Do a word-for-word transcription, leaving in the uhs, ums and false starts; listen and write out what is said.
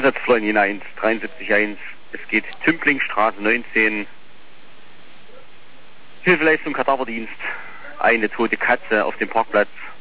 Einsatzfleunen eins, dreiundsiebzig eins. Es geht Tümplingstraße neunzehn. Hilfeleistung Kadaverdienst. Eine tote Katze auf dem Parkplatz.